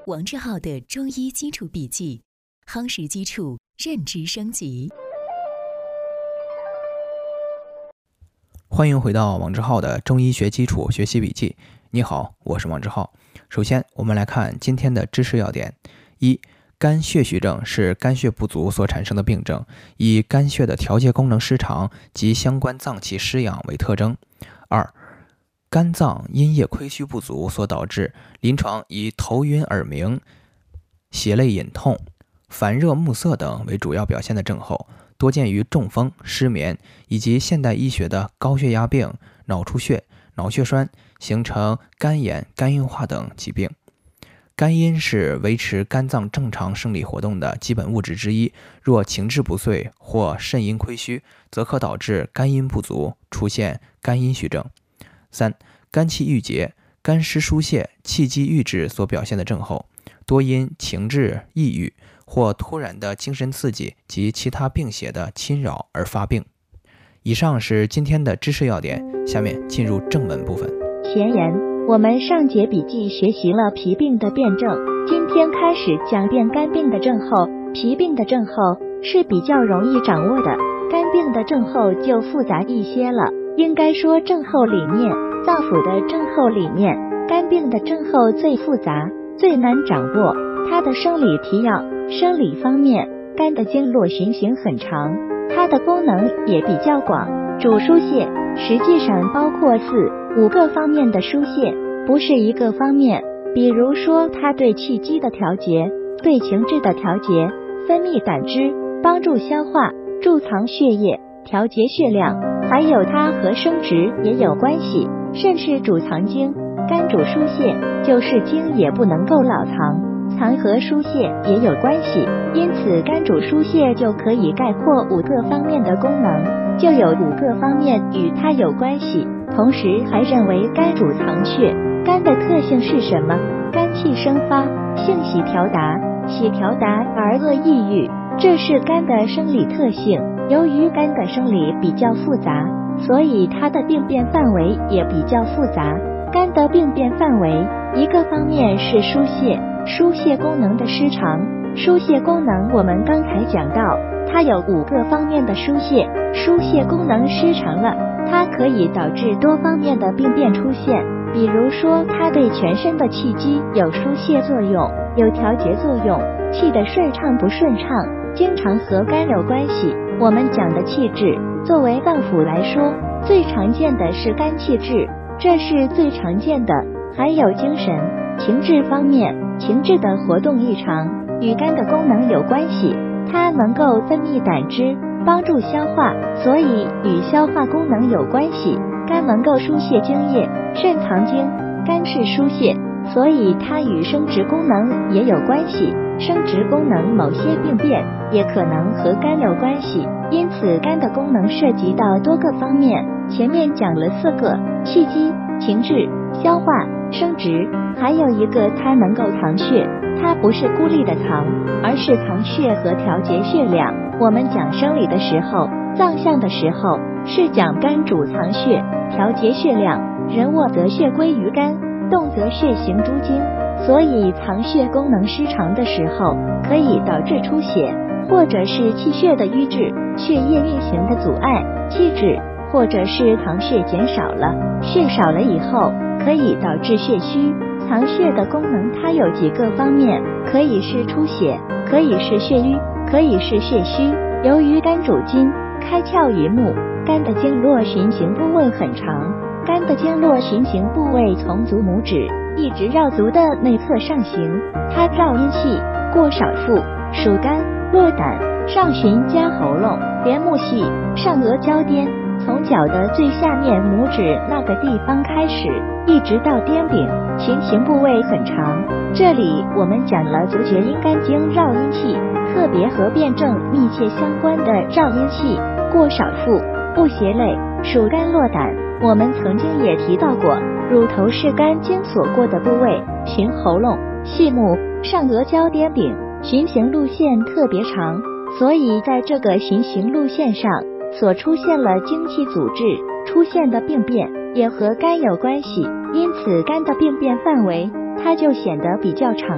王志浩的中医基础笔记，夯实基础，认知升级。 欢迎回到王志浩的中医学基础学习笔记。你好，我是王志浩。首先，我们来看今天的知识要点。一、肝血虚症是肝血不足所产生的病症，以肝血的调节功能失常及相关脏器失养为特征。二、肝脏阴液亏虚不足所导致，临床以头晕耳鸣、血泪隐痛、烦热目涩等为主要表现的症候，多见于中风、失眠以及现代医学的高血压病、脑出血、脑血栓，形成肝炎、肝硬化等疾病。肝阴是维持肝脏正常生理活动的基本物质之一，若情志不遂或肾阴亏虚，则可导致肝阴不足，出现肝阴虚症。三、肝气郁结、肝湿疏泄、气机郁滞所表现的症候，多因情志抑郁或突然的精神刺激及其他病邪的侵扰而发病。以上是今天的知识要点，下面进入正文部分。 前言，我们上节笔记学习了脾病的辩证，今天开始讲辨肝病的症候。脾病的症候是比较容易掌握的，肝病的症候就复杂一些了。应该说症候里面，脏腑的症候里面，肝病的症候最复杂，最难掌握。它的生理提要，生理方面，肝的经络循行很长，它的功能也比较广，主疏泄，实际上包括4、5个方面的疏泄，不是一个方面。比如说它对气机的调节，对情志的调节，分泌胆汁，帮助消化，贮藏血液，调节血量，还有它和生殖也有关系，甚至主藏精。肝主疏泄，就是精也不能够老藏，藏和疏泄也有关系，因此肝主疏泄就可以概括5个方面的功能，就有5个方面与它有关系。同时还认为肝主藏血，肝的特性是什么？肝气生发，性喜调达，喜调达而恶抑郁，这是肝的生理特性。由于肝的生理比较复杂，所以它的病变范围也比较复杂。肝的病变范围，一个方面是疏泄，疏泄功能的失常。疏泄功能我们刚才讲到，它有5个方面的疏泄，疏泄功能失常了，它可以导致多方面的病变出现。比如说它对全身的气机有疏泄作用，有调节作用，气的顺畅不顺畅经常和肝有关系。我们讲的气滞，作为脏腑来说，最常见的是肝气滞，这是最常见的。还有精神、情志方面，情志的活动异常与肝的功能有关系，它能够分泌胆汁，帮助消化，所以与消化功能有关系。肝能够疏泄精液，肾藏精，肝是疏泄，所以它与生殖功能也有关系。生殖功能某些病变也可能和肝有关系，因此肝的功能涉及到多个方面。前面讲了4个：气机、情志、消化、生殖，还有一个它能够藏血，它不是孤立的藏，而是藏血和调节血量。我们讲生理的时候，脏象的时候，是讲肝主藏血，调节血量，人卧则血归于肝，动则血行诸经。所以藏血功能失常的时候，可以导致出血，或者是气血的瘀滞，血液运行的阻碍，气滞，或者是藏血减少了，血少了以后，可以导致血虚。藏血的功能它有几个方面，可以是出血，可以是血瘀，可以是血虚。由于肝主筋，开窍于目，肝的经络循行部位很长，肝的经络循行部位从足拇指一直绕足的内侧上行，它绕阴系，过少腹、属肝、络胆，上循加喉咙，连木系，上额交颠，从脚的最下面拇指那个地方开始，一直到颠柄，循行部位很长。这里我们讲了足厥阴肝经绕阴气，特别和辩证密切相关的绕阴气，过少腹、不胁肋、属肝络胆。我们曾经也提到过，乳头是肝经所过的部位，循喉咙、细目、上额交颠柄，循行路线特别长，所以在这个循行路线上所出现了精气阻滞，出现的病变也和肝有关系，因此肝的病变范围它就显得比较长了。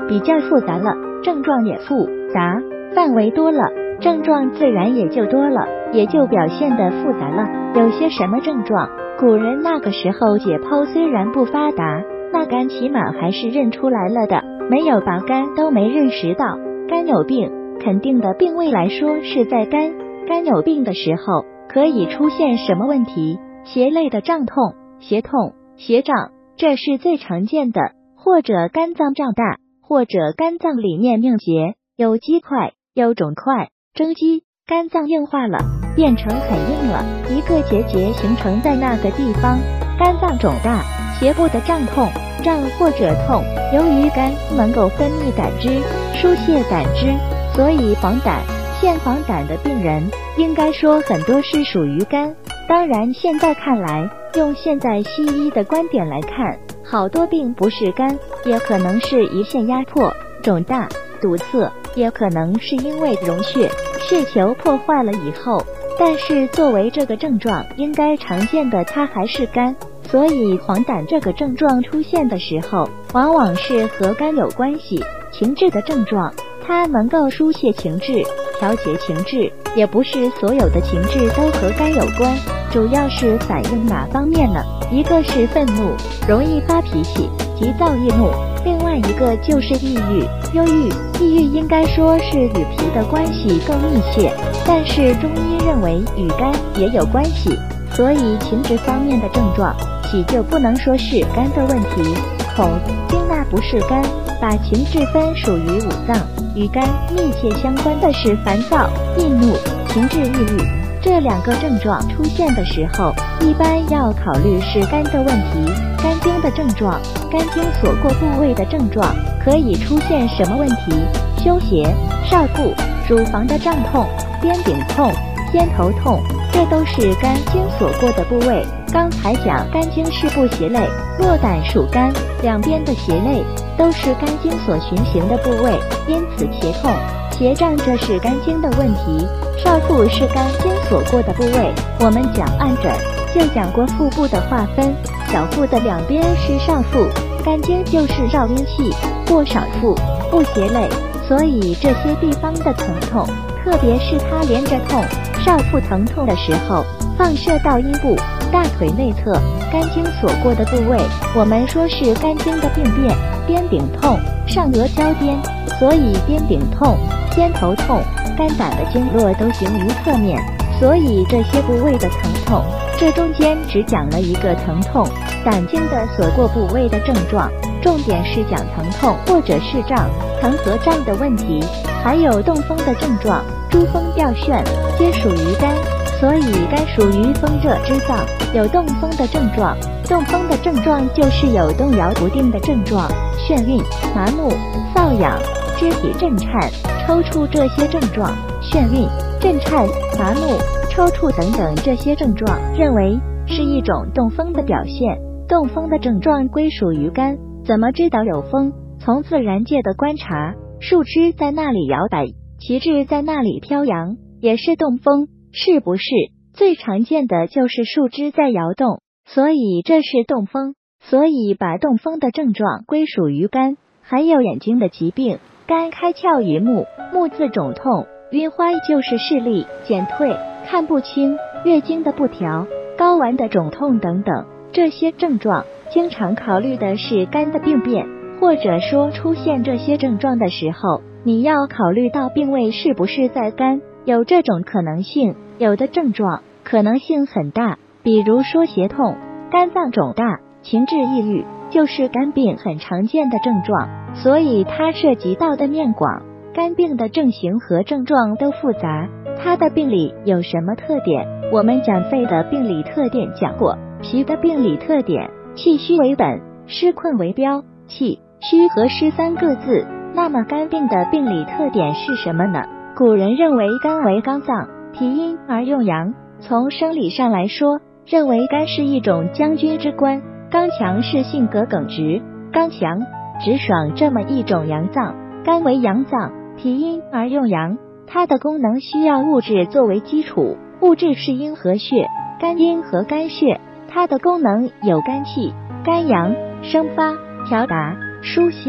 比较复杂了，症状也复杂，范围多了，症状自然也就多了，也就表现得复杂了。有些什么症状，古人那个时候解剖虽然不发达，那肝起码还是认出来了的，没有把肝都没认识到。肝有病，肯定的病位来说是在肝。肝有病的时候，可以出现什么问题？胁类的胀痛、胁痛、胁胀，这是最常见的，或者肝脏胀大，或者肝脏里面硬结，有积块，有肿块，征积，肝脏硬化了，变成很硬了，一个结节形成在那个地方，肝脏肿大，胁部的胀痛，胀或者痛，由于肝能够分泌胆汁，疏泄胆汁，所以黄疸。现黄疸的病人，应该说很多是属于肝。当然现在看来，用现在西医的观点来看，好多病不是肝，也可能是胰腺压迫、肿大、堵塞，也可能是因为溶血，血球破坏了以后。但是作为这个症状应该常见的，它还是肝，所以黄疸这个症状出现的时候，往往是和肝有关系。情志的症状，它能够疏泄情志，调节情志，也不是所有的情志都和肝有关，主要是反映哪方面呢？一个是愤怒，容易发脾气，急躁易怒；另外一个就是抑郁、忧郁。抑郁应该说是与脾的关系更密切，但是中医认为与肝也有关系，所以情志方面的症状，喜就不能说是肝的问题。恐、惊那不是肝，把情志分属于五脏，与肝密切相关的是烦躁、易怒、情志抑郁。这两个症状出现的时候，一般要考虑是肝的问题。肝经的症状，肝经所过部位的症状可以出现什么问题？胸胁、少腹、乳房的胀痛、肩顶痛、偏头痛，这都是肝经所过的部位。刚才讲肝经是部胁类，络胆属肝，两边的胁类都是肝经所循行的部位，因此胁痛、胁胀这是肝经的问题。少腹是肝经所过的部位，我们讲按诊就讲过腹部的划分，小腹的两边是少腹，肝经就是绕阴气或少腹部胁类，所以这些地方的疼痛，特别是它连着痛，少腹疼痛的时候，放射到阴部、大腿内侧肝经所过的部位，我们说是肝经的病变。颠顶痛，上颚交颠，所以颠顶痛、偏头痛，肝胆的经络都行于侧面，所以这些部位的疼痛，这中间只讲了一个疼痛，胆经的所过部位的症状，重点是讲疼痛或者是胀，疼和胀的问题，还有动风的症状，珠峰吊眩，皆属于肝。所以肝属于风热之脏，有动风的症状。动风的症状就是有动摇不定的症状，眩晕、麻木、瘙痒、肢体震颤、抽搐这些症状。眩晕、震颤、麻木、抽搐等等这些症状，认为是一种动风的表现。动风的症状归属于肝。怎么知道有风？从自然界的观察，树枝在那里摇摆，旗帜在那里飘扬，也是动风。是不是最常见的就是树枝在摇动，所以这是动风，所以把动风的症状归属于肝。还有眼睛的疾病，肝开窍于目，目字肿痛，晕花就是视力减退，看不清，月经的不调，睾丸的肿痛等等，这些症状经常考虑的是肝的病变，或者说出现这些症状的时候，你要考虑到病位是不是在肝，有这种可能性。有的症状可能性很大，比如说胁痛、肝脏肿大、情志抑郁，就是肝病很常见的症状，所以它涉及到的面广。肝病的症型和症状都复杂，它的病理有什么特点？我们讲肺的病理特点讲过，脾的病理特点，气虚为本，湿困为标，气虚和湿三个字。那么肝病的病理特点是什么呢？古人认为肝为刚脏，体阴而用阳，从生理上来说，认为肝是一种将军之官，刚强是性格耿直、刚强、直爽这么一种阳脏。肝为阳脏，体阴而用阳，它的功能需要物质作为基础，物质是阴和血，肝阴和肝血，它的功能有肝气、肝阳、生发、调达、疏泄、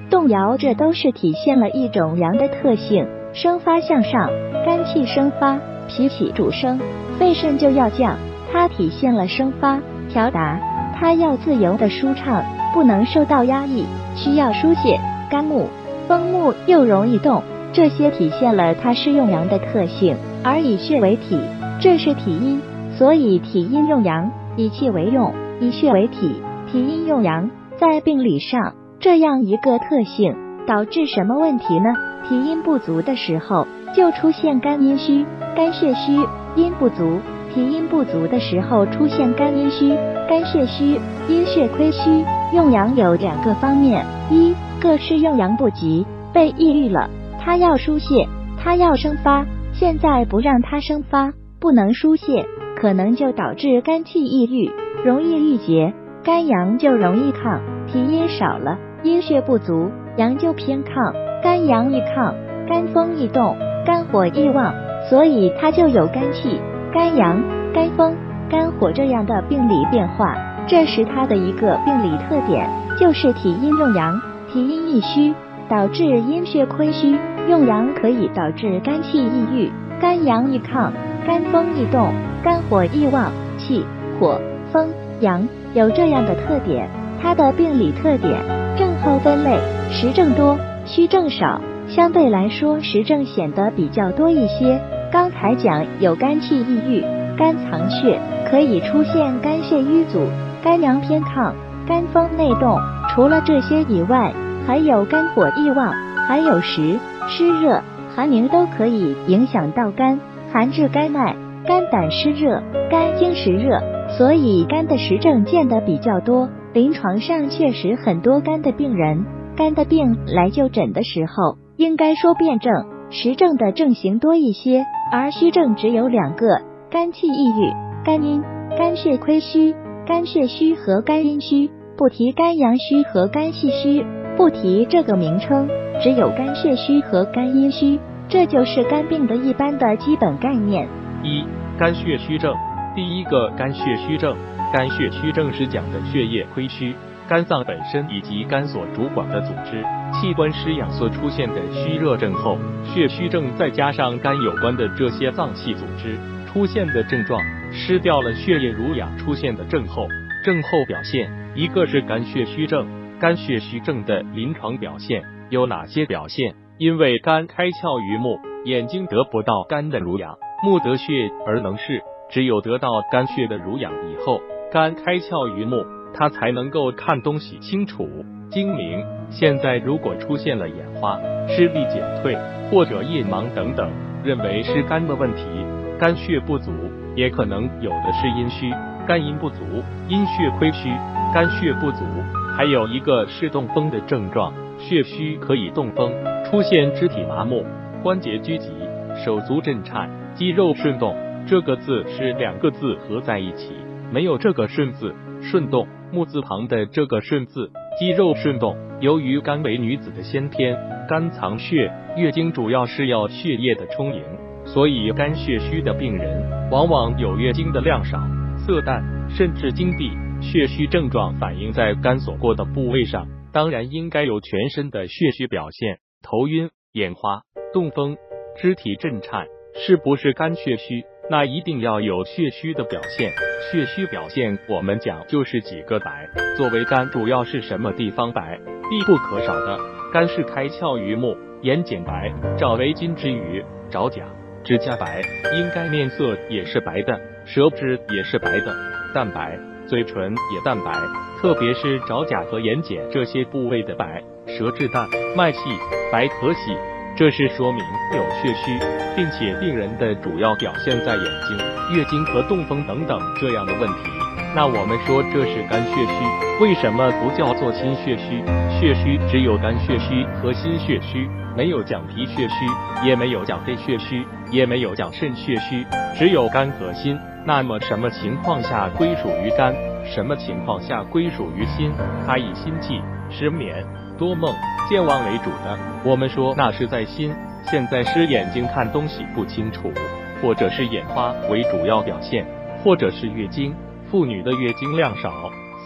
动摇，这都是体现了一种阳的特性，生发向上，肝气生发，脾气主升，肺肾就要降，它体现了生发调达，它要自由的舒畅，不能受到压抑，需要疏泄。肝木、风木又容易动，这些体现了它是用阳的特性，而以血为体，这是体阴，所以体阴用阳，以气为用，以血为体，体阴用阳，在病理上这样一个特性，导致什么问题呢？体阴不足的时候，就出现肝阴虚、肝血虚；阴不足，体阴不足的时候出现肝阴虚、肝血虚、阴血亏虚。用阳有2个方面，一个是用阳不及，被抑郁了，它要疏泄，它要生发，现在不让它生发，不能疏泄，可能就导致肝气抑郁，容易郁结，肝阳就容易亢，体阴少了，阴血不足，阳就偏亢，肝阳易亢，肝风易动，肝火易旺，所以它就有肝气、肝阳、肝风、肝火这样的病理变化。这是它的一个病理特点，就是体阴用阳，体阴易虚，导致阴血亏虚；用阳可以导致肝气抑郁，肝阳易亢，肝风易动，肝火易旺。气、火、风、阳有这样的特点，它的病理特点症候分类，实症多，虚症少，相对来说实症显得比较多一些。刚才讲有肝气抑郁，肝藏血，可以出现肝血瘀阻，肝阳偏亢，肝风内动。除了这些以外，还有肝火易旺，还有湿热、寒凝都可以影响到肝，寒至肝脉，肝胆湿热，肝经实热，所以肝的实症见得比较多。临床上确实很多肝的病人，肝的病来就诊的时候，应该说辨证，实症的症型多一些，而虚症只有2个：肝气抑郁、肝阴、肝血亏虚。肝血虚和肝阴虚，不提肝阳虚和肝气虚，不提这个名称，只有肝血虚和肝阴虚，这就是肝病的一般的基本概念。 1. 肝血虚症。第一个肝血虚症，肝血虚症是讲的血液亏虚，肝脏本身以及肝所主管的组织、器官失养所出现的虚热症候。血虚症再加上肝有关的这些脏器组织出现的症状，失掉了血液濡养出现的症候。症候表现，一个是肝血虚症。肝血虚症的临床表现有哪些表现？因为肝开窍于目，眼睛得不到肝的濡养，目得血而能视，只有得到肝血的濡养以后，肝开窍于目，它才能够看东西清楚精明。现在如果出现了眼花、视力减退或者夜盲等等，认为是肝的问题，肝血不足，也可能有的是阴虚，肝阴不足，阴血亏虚，肝血不足。还有一个是动风的症状，血虚可以动风，出现肢体麻木、关节拘急、手足震颤、肌肉顺动。这个字是2个字合在一起，没有这个顺字，顺动木字旁的这个顺字，肌肉顺动。由于肝为女子的先天，肝藏血，月经主要是要血液的充盈，所以肝血虚的病人往往有月经的量少、色淡，甚至经闭。血虚症状反映在肝所过的部位上，当然应该有全身的血虚表现，头晕、眼花、动风、肢体震颤，是不是肝血虚？那一定要有血虚的表现。血虚表现我们讲就是几个白，作为肝主要是什么地方白？必不可少的，肝是开窍于目，眼睑白，照为金之余，爪甲、指甲白，应该面色也是白的，舌质也是白的，淡白。嘴唇也淡白，特别是爪甲和眼睑这些部位的白，舌质淡，脉细，白可喜，这是说明有血虚，并且病人的主要表现在眼睛、月经和动风等等这样的问题。那我们说这是肝血虚，为什么不叫做心血虚？血虚只有肝血虚和心血虚，没有讲脾血虚，也没有讲肺血虚，也没有讲肾血虚，只有肝和心。那么什么情况下归属于肝？什么情况下归属于心？它以心悸、失眠、多梦、健忘为主的，我们说那是在心。现在是眼睛看东西不清楚，或者是眼花为主要表现，或者是月经，妇女的月经量少、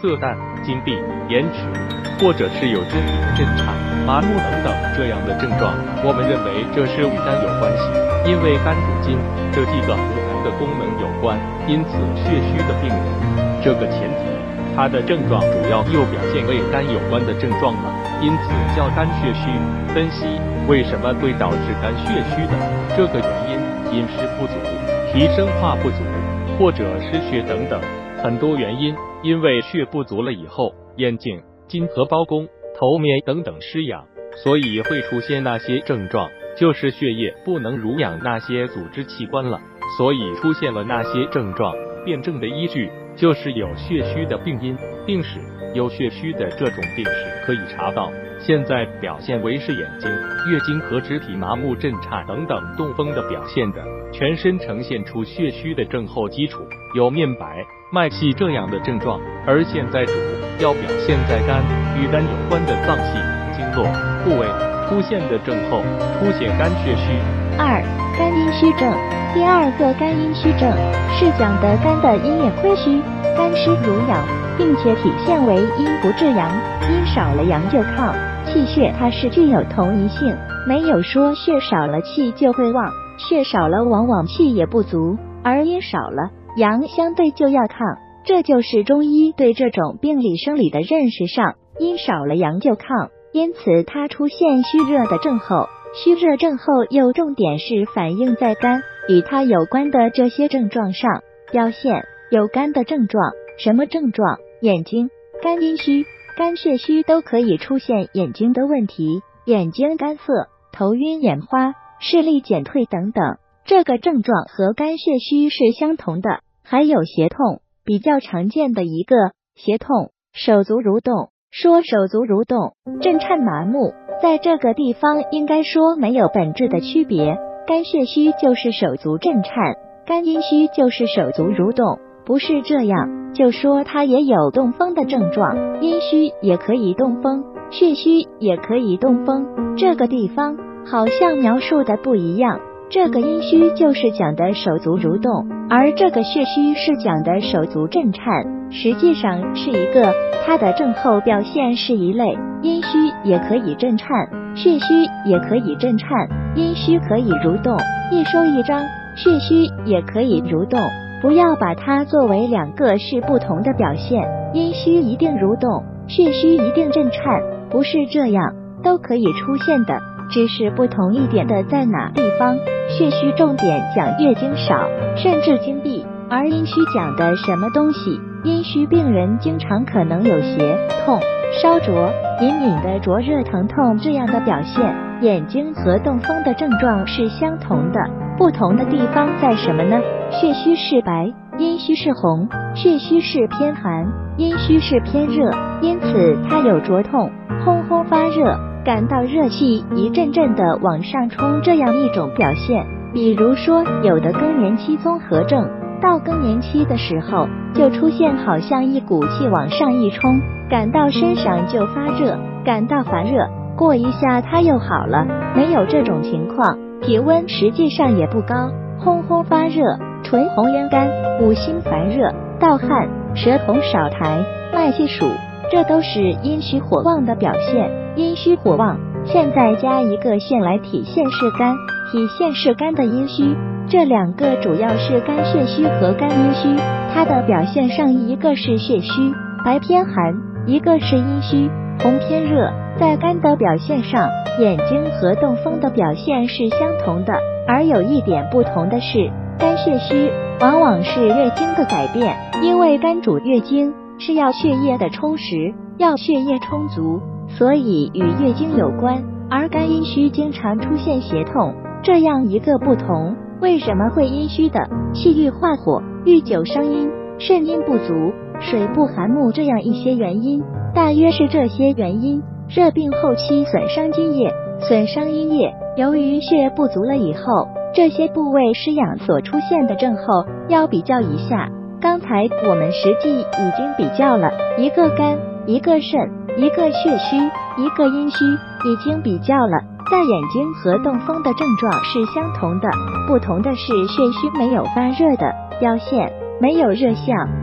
色淡、筋闭、延迟，或者是有肢体震颤、麻木等等这样的症状，我们认为这是与肝有关系，因为肝主筋，这几个和肝的功能有关，因此血虚的病人，这个前提，他的症状主要又表现为肝有关的症状了，因此叫肝血虚。分析为什么会导致肝血虚的这个原因，饮食不足、提升化不足，或者失血等等，很多原因。因为血不足了以后，眼睛、筋和包公、头面等等失养，所以会出现那些症状，就是血液不能濡养那些组织器官了，所以出现了那些症状。辩证的依据就是有血虚的病因、病史，有血虚的这种病史可以查到。现在表现为是眼睛、月经和肢体麻木、震颤等等中风的表现的，全身呈现出血虚的症候基础，有面白、脉细这样的症状，而现在主要表现在肝，与肝有关的脏器、经络、部位出现的症候，凸显肝血虚。 2. 肝阴虚症。第二个肝阴虚症是讲的肝的阴液亏虚，肝湿濡养，并且体现为阴不至阳，阴少了阳就亢。气血它是具有同一性，没有说血少了气就会旺，血少了往往气也不足，而阴少了阳相对就要亢。这就是中医对这种病理生理的认识上，阴少了阳就亢，因此它出现虚热的症候。虚热症候又重点是反映在肝与它有关的这些症状上，表现有肝的症状。什么症状？眼睛、肝阴虚、肝血虚都可以出现眼睛的问题，眼睛干涩、头晕眼花、视力减退等等，这个症状和肝血虚是相同的。还有胁痛，比较常见的一个胁痛，手足蠕动。说手足蠕动、震颤麻木，在这个地方应该说没有本质的区别，肝血虚就是手足震颤，肝阴虚就是手足蠕动，不是这样就说它也有动风的症状，阴虚也可以动风，血虚也可以动风，这个地方好像描述的不一样，这个阴虚就是讲的手足蠕动，而这个血虚是讲的手足震颤，实际上是一个，它的症候表现是一类，阴虚也可以震颤，血虚也可以震颤，阴虚可以蠕动，一收一张，血虚也可以蠕动，不要把它作为两个是不同的表现，阴虚一定蠕动，血虚一定震颤，不是这样，都可以出现的，只是不同一点的在哪地方，血虚重点讲月经少，甚至经闭，而阴虚讲的什么东西？阴虚病人经常可能有胁痛、烧灼、隐隐的灼热疼痛这样的表现，眼睛和动风的症状是相同的，不同的地方在什么呢？血虚是白，阴虚是红，血虚是偏寒，阴虚是偏热，因此它有灼痛、轰轰发热、感到热气一阵阵的往上冲这样一种表现。比如说有的更年期综合症，到更年期的时候就出现好像一股气往上一冲，感到身上就发热，感到烦热，过一下它又好了，没有这种情况，体温实际上也不高，轰轰发热，唇红咽干，五心烦热，盗汗，舌红少苔，脉细数，这都是阴虚火旺的表现。阴虚火旺现在加一个线来体现是肝，体现是肝的阴虚，这两个主要是肝血虚和肝阴虚，它的表现上一个是血虚，白偏寒，一个是阴虚，红偏热。在肝的表现上，眼睛和动风的表现是相同的，而有一点不同的是，肝血虚往往是月经的改变，因为肝主月经，是要血液的充实，要血液充足，所以与月经有关，而肝阴虚经常出现胁痛，这样一个不同。为什么会阴虚的？气郁化火，遇久伤阴，肾阴不足，水不含木这样一些原因，大约是这些原因。热病后期损伤津液，损伤阴液，由于血不足了以后，这些部位失养所出现的症候要比较一下。刚才我们实际已经比较了，一个肝，一个肾，一个血虚，一个阴虚，已经比较了。在眼睛和动风的症状是相同的，不同的是血虚没有发热的表现，没有热象，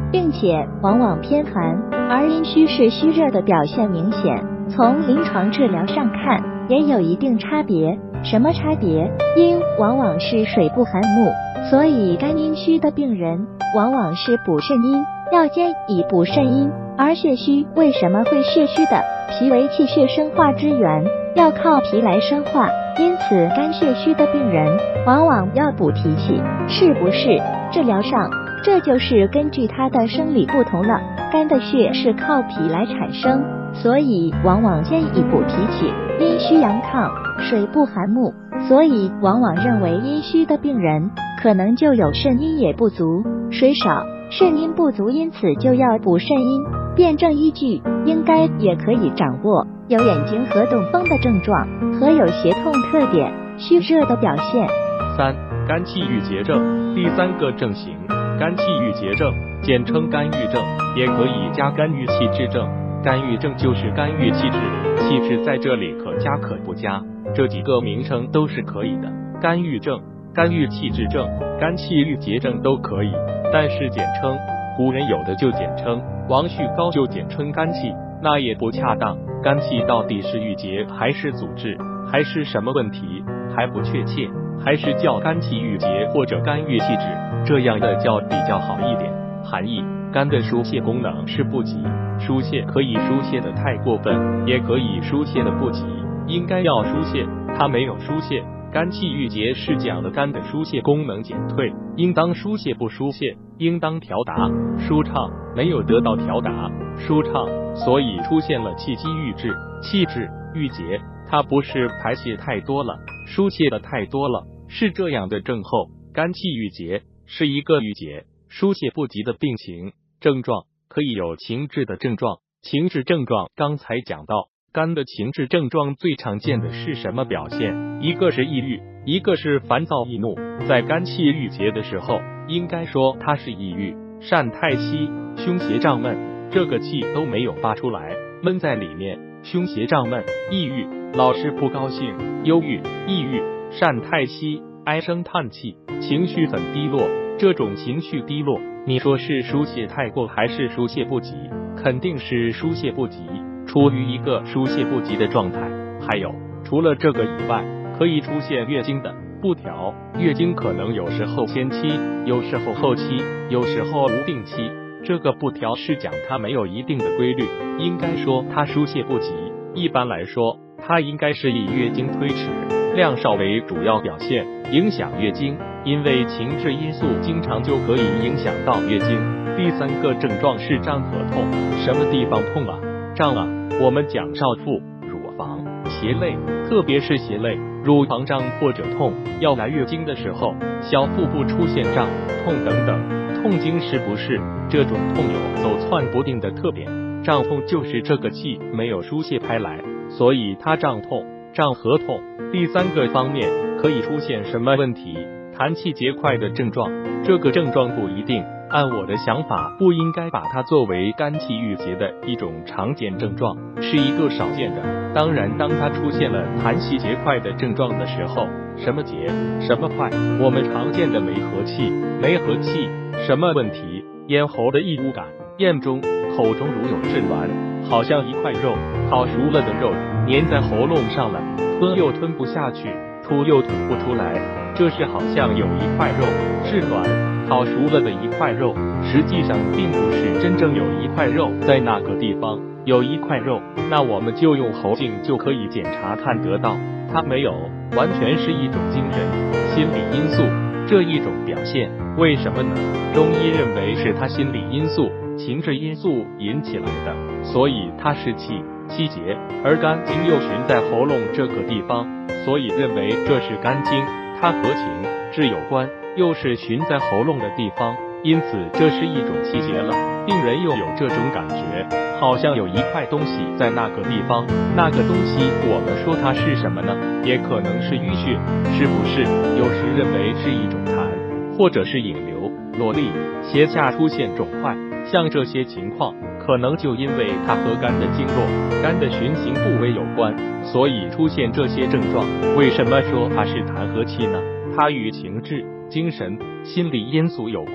并且往往偏寒，而阴虚是虚热的表现明显。从临床治疗上看，也有一定差别。什么差别？阴往往是水不含木，所以肝阴虚的病人往往是补肾阴，要兼以补肾阴。而血虚为什么会血虚的？脾为气血生化之源，要靠脾来生化，因此肝血虚的病人往往要补脾气，是不是？治疗上，这就是根据他的生理不同了。肝的血是靠脾来产生，所以往往兼以补脾气。阴虚阳亢，水不含木，所以往往认为阴虚的病人可能就有肾阴也不足，水少，肾阴不足，因此就要补肾阴。辩证依据应该也可以掌握，有眼睛和动风的症状，和有胁痛特点、虚热的表现。 3. 肝气郁结症。第3个症型，肝气郁结症，简称肝郁症，也可以加肝郁气滞症。肝郁症就是肝郁气滞，气滞在这里可加可不加，这几个名称都是可以的。肝郁症、肝郁气滞症、肝气郁结症都可以，但是简称，古人有的就简称，王旭高就简称肝气，那也不恰当。肝气到底是郁结还是阻滞，还是什么问题还不确切，还是叫肝气郁结或者肝郁气滞，这样的叫比较好一点。含义：肝的疏泄功能是不及，疏泄可以疏泄的太过分，也可以疏泄的不及，应该要疏泄，它没有疏泄。肝气郁结是讲的肝的疏泄功能减退，应当疏泄不疏泄，应当调达舒畅，没有得到调达舒畅，所以出现了气机郁滞、气滞、郁结。它不是排泄太多了，疏泄的太多了，是这样的症候。肝气郁结是一个郁结、疏泄不及的病情。症状可以有情志的症状，情志症状刚才讲到，肝的情志症状最常见的是什么表现？一个是抑郁，一个是烦躁易怒。在肝气郁结的时候，应该说它是抑郁、善太息、胸胁胀闷，这个气都没有发出来，闷在里面，胸胁胀闷，抑郁，老是不高兴，忧郁、抑郁、善太息，唉声叹气，情绪很低落。这种情绪低落，你说是疏泄太过还是疏泄不及？肯定是疏泄不及，处于一个疏泄不及的状态。还有，除了这个以外，可以出现月经的不调，月经可能有时候先期，有时候后期，有时候无定期。这个不调是讲它没有一定的规律，应该说它疏泄不及。一般来说，它应该是以月经推迟、量少为主要表现，影响月经。因为情志因素经常就可以影响到月经。第3个症状是胀和痛，什么地方痛啊？胀啊！我们讲少腹、乳房、胁肋，特别是胁肋、乳房胀或者痛，要来月经的时候，小腹部出现胀、痛等等，痛经是不是？这种痛有走窜不定的特点，胀痛就是这个气没有疏泄开来，所以它胀痛、胀和痛。第3个方面可以出现什么问题？痰气结块的症状，这个症状不一定，按我的想法，不应该把它作为肝气郁结的一种常见症状，是一个少见的。当然，当它出现了痰气结块的症状的时候，什么结，什么块，我们常见的梅核气，梅核气什么问题？咽喉的异物感，咽中、口中如有质挛，好像一块肉，烤熟了的肉粘在喉咙上了，吞又吞不下去，吐又吐不出来。这是好像有一块肉，质挛，烤熟了的一块肉，实际上并不是真正有一块肉在那个地方，有一块肉，那我们就用喉镜就可以检查看得到，它没有，完全是一种精神、心理因素这一种表现。为什么呢？中医认为是它心理因素、情志因素引起来的，所以它是气结，而肝经又循在喉咙这个地方，所以认为这是肝经。它和情志有关，又是循在喉咙的地方，因此这是一种气结了。病人又有这种感觉，好像有一块东西在那个地方，那个东西我们说它是什么呢？也可能是淤血，是不是？有时认为是一种痰，或者是引流、落痢，胁下出现肿块，像这些情况，可能就因为它和肝的经络、肝的循行部位有关，所以出现这些症状。为什么说它是痰和气呢？它与情志、精神、心理因素有关，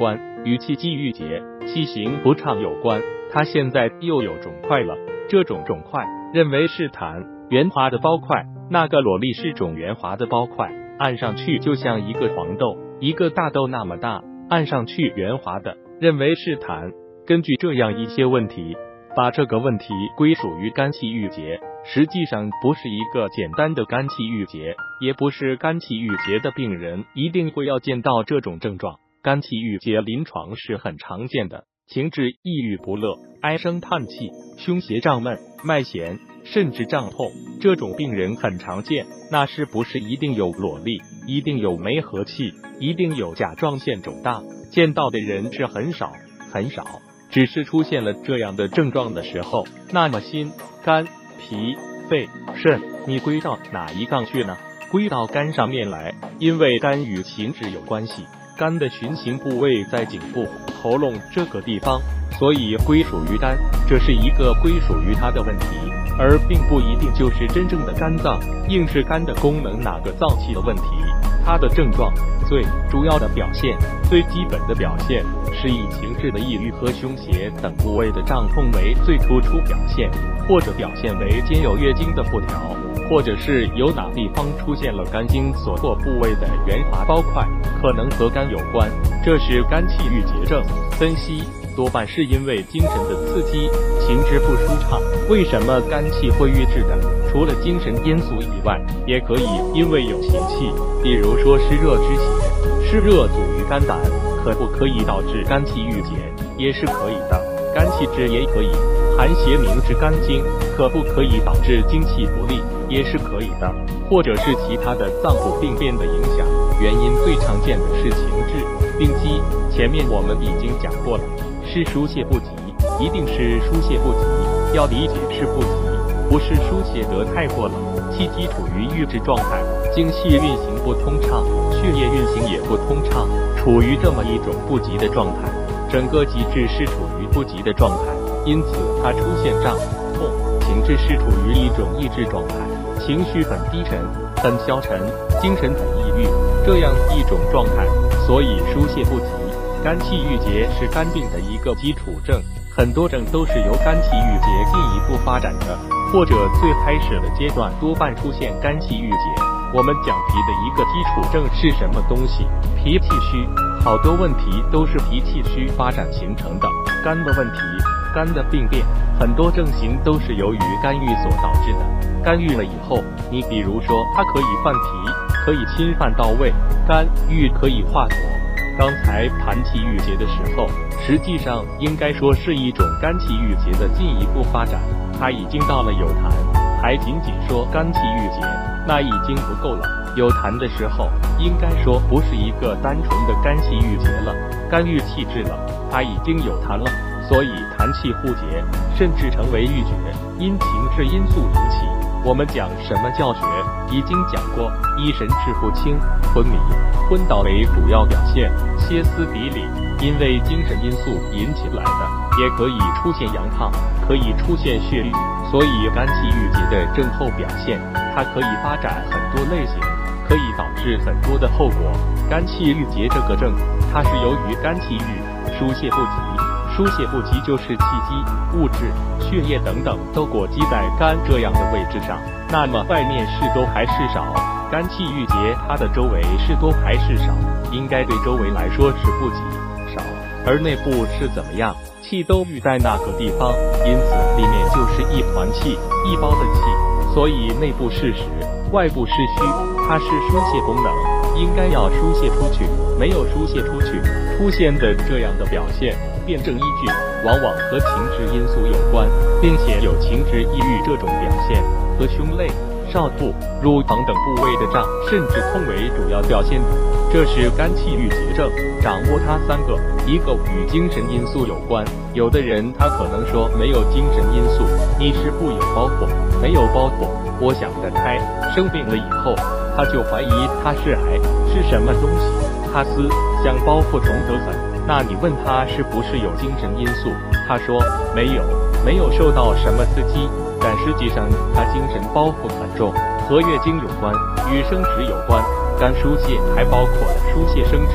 与气机郁结、气行不畅有关。他现在又有肿块了，这种肿块认为是痰，圆滑的包块，那个萝莉是种圆滑的包块，按上去就像一个黄豆，一个大豆那么大，按上去圆滑的，认为是痰。根据这样一些问题，把这个问题归属于肝气郁结，实际上不是一个简单的肝气郁结，也不是肝气郁结的病人一定会要见到这种症状。肝气郁结临床是很常见的，情志抑郁不乐，唉声叹气，胸胁胀闷，脉弦甚至胀痛，这种病人很常见。那是不是一定有裸粒，一定有梅核气，一定有甲状腺肿大？见到的人是很少很少，只是出现了这样的症状的时候，那么心、肝、脾、肺、肾，你归到哪一杠去呢？归到肝上面来，因为肝与情志有关系，肝的循行部位在颈部、喉咙这个地方，所以归属于肝，这是一个归属于它的问题，而并不一定就是真正的肝脏，硬是肝的功能哪个脏器的问题。它的症状最主要的表现，最基本的表现是以情志的抑郁和胸胁等部位的胀痛为最突出表现，或者表现为兼有月经的不调，或者是有哪地方出现了肝经所过部位的圆滑包块，可能和肝有关，这是肝气郁结症。分析多半是因为精神的刺激，情志不舒畅。为什么肝气会郁滞的？除了精神因素以外，也可以因为有邪气，比如说湿热之邪，湿热阻于肝胆，可不可以导致肝气郁结？也是可以的。肝气滞也可以，寒邪明之肝经，可不可以导致精气不利？也是可以的。或者是其他的脏腑病变的影响，原因最常见的是情志病机。前面我们已经讲过了，是疏泄不及，一定是疏泄不及，要理解是不及，不是疏泄得太过了。气机处于郁滞状态，精气运行不通畅，血液运行也不通畅，处于这么一种不及的状态，整个机制是处于不及的状态，因此它出现胀痛。情志是处于一种抑制状态，情绪很低沉，很消沉，精神很抑郁，这样一种状态，所以疏泄不及。肝气郁结是肝病的一个基础症，很多症都是由肝气郁结进一步发展的，或者最开始的阶段多半出现肝气郁结。我们讲脾的一个基础症是什么东西？脾气虚，好多问题都是脾气虚发展形成的。肝的问题，肝的病变，很多症型都是由于肝郁所导致的。肝郁了以后，你比如说它可以犯脾，可以侵犯到胃，肝郁可以化火。刚才痰气郁结的时候，实际上应该说是一种肝气郁结的进一步发展，它已经到了有痰，还仅仅说肝气郁结，那已经不够了。有痰的时候，应该说不是一个单纯的肝气郁结了，肝郁气滞了，它已经有痰了，所以痰气互结，甚至成为郁结，因情志因素引起。我们讲什么教学已经讲过，一神志不清、昏迷、昏倒为主要表现，歇斯底里，因为精神因素引起来的，也可以出现阳亢，可以出现血瘀，所以肝气郁结的症候表现，它可以发展很多类型，可以导致很多的后果。肝气郁结这个症，它是由于肝气郁，疏泄不及。疏泄不及就是气机、物质、血液等等都裹积在肝这样的位置上，那么外面是多还是少？肝气郁结它的周围是多还是少？应该对周围来说是不及少，而内部是怎么样？气都郁在那个地方，因此里面就是一团气，一包的气，所以内部是实，外部是虚，它是疏泄功能，应该要疏泄出去，没有疏泄出去，出现的这样的表现。辩证依据往往和情志因素有关，并且有情志抑郁这种表现，和胸肋、少腹、乳房等部位的胀甚至痛为主要表现的，这是肝气郁结症。掌握它三个，一个与精神因素有关，有的人他可能说没有精神因素，你是不有包袱，没有包袱，我想得开，生病了以后，他就怀疑他是癌，是什么东西，他思想包袱重得很。那你问他是不是有精神因素，他说没有受到什么刺激，但实际上他精神包袱很重，和月经有关，与生殖有关，肝疏泄还包括了疏泄生殖，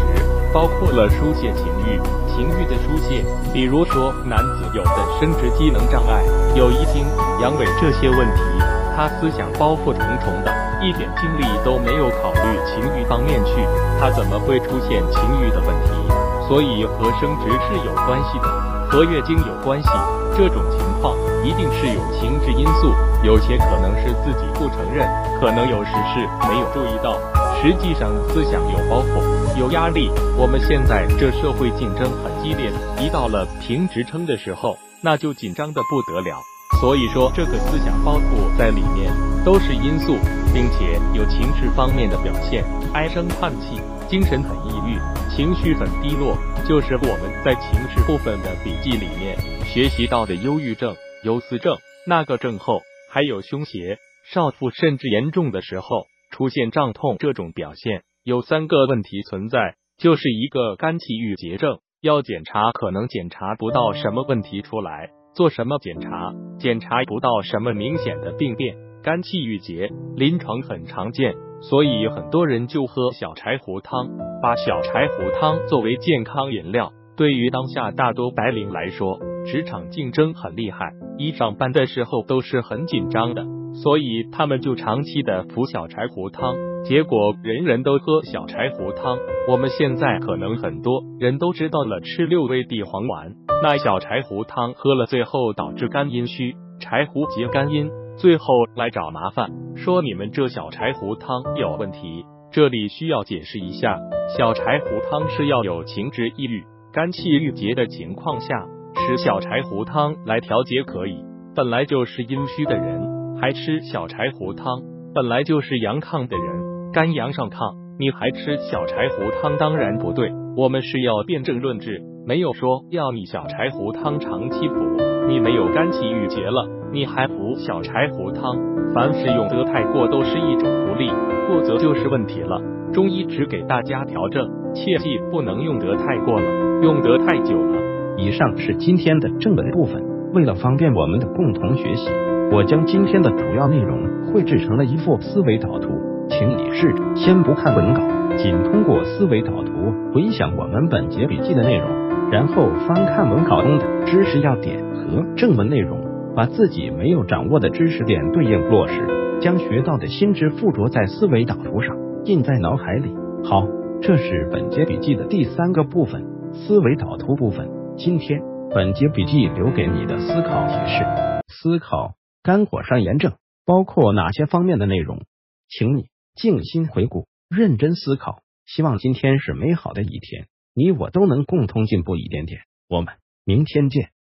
包括了书写情欲的书写，比如说男子有的生殖机能障碍，有遗精、阳痿这些问题，他思想包袱重重的，一点精力都没有考虑情欲方面去，他怎么会出现情欲的问题？所以和生殖是有关系的，和月经有关系，这种情况一定是有情志因素，有些可能是自己不承认，可能有时是没有注意到，实际上思想有包袱，有压力。我们现在这社会竞争很激烈，一到了评职称的时候，那就紧张的不得了。所以说这个思想包袱在里面都是因素，并且有情志方面的表现，唉声叹气，精神很抑郁，情绪很低落，就是我们在情绪部分的笔记里面学习到的忧郁症、忧思症，那个症候还有胸胁、少腹甚至严重的时候出现胀痛这种表现，有3个问题存在，就是一个肝气郁结症，要检查可能检查不到什么问题出来，做什么检查不到什么明显的病变，肝气郁结临床很常见，所以很多人就喝小柴胡汤，把小柴胡汤作为健康饮料。对于当下大多白领来说，职场竞争很厉害，一上班的时候都是很紧张的，所以他们就长期的服小柴胡汤，结果人人都喝小柴胡汤。我们现在可能很多人都知道了吃6味地黄丸，那小柴胡汤喝了最后导致肝阴虚，柴胡结肝阴，最后来找麻烦，说你们这小柴胡汤有问题。这里需要解释一下，小柴胡汤是要有情志抑郁、肝气郁结的情况下吃小柴胡汤来调节可以，本来就是阴虚的人还吃小柴胡汤，本来就是阳亢的人，肝阳上亢，你还吃小柴胡汤当然不对，我们是要辩证论治，没有说要你小柴胡汤长期服，你没有肝气郁结了，你还服小柴胡汤，凡是用得太过都是一种不利，过则就是问题了。中医只给大家调整，切记不能用得太过了，用得太久了。 以上是今天的正文部分，为了方便我们的共同学习，我将今天的主要内容绘制成了一幅思维导图，请你试着先不看文稿，仅通过思维导图回想我们本节笔记的内容，然后翻看文稿中的知识要点和正文内容，把自己没有掌握的知识点对应落实，将学到的新知附着在思维导图上，印在脑海里。好，这是本节笔记的第3个部分，思维导图部分。今天本节笔记留给你的思考提示：思考肝火上炎症包括哪些方面的内容？请你静心回顾，认真思考。希望今天是美好的一天，你我都能共同进步一点点。我们明天见。